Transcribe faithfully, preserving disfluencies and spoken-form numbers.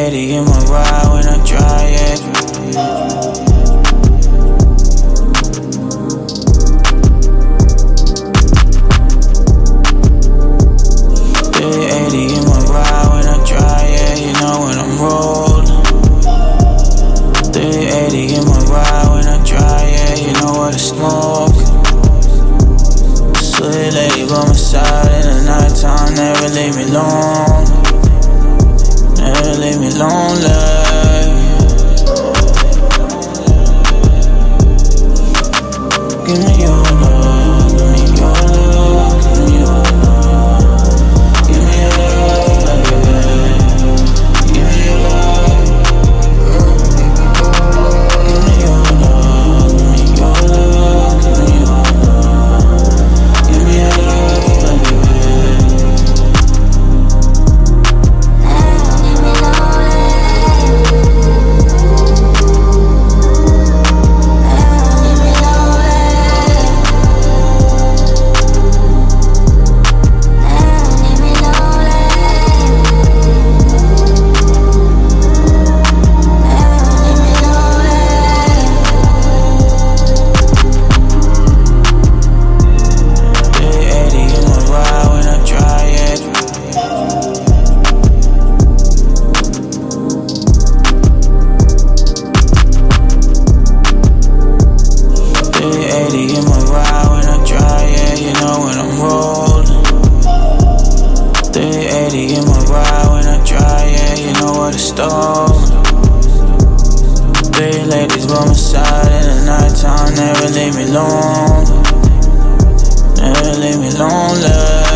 eighty in my ride when I drive, yeah. three eighty in my ride when I drive, yeah. You know when I'm rolling. three eighty in my ride when I drive, yeah. You know what I smoke. Sweet lady by my side in the nighttime, never leave me alone. Never leave me lonely. Give me your love, give me your love, give me your love. Give me your love, baby. Give me your love. Give me your love, give me your love, give me your love. Give me your love, baby. In my ride when I drive, yeah, you know when I'm rolling. three eighty in my ride when I drive, yeah, you know what I stole. Three ladies by my side in the nighttime, never leave me alone. Never leave me lonely.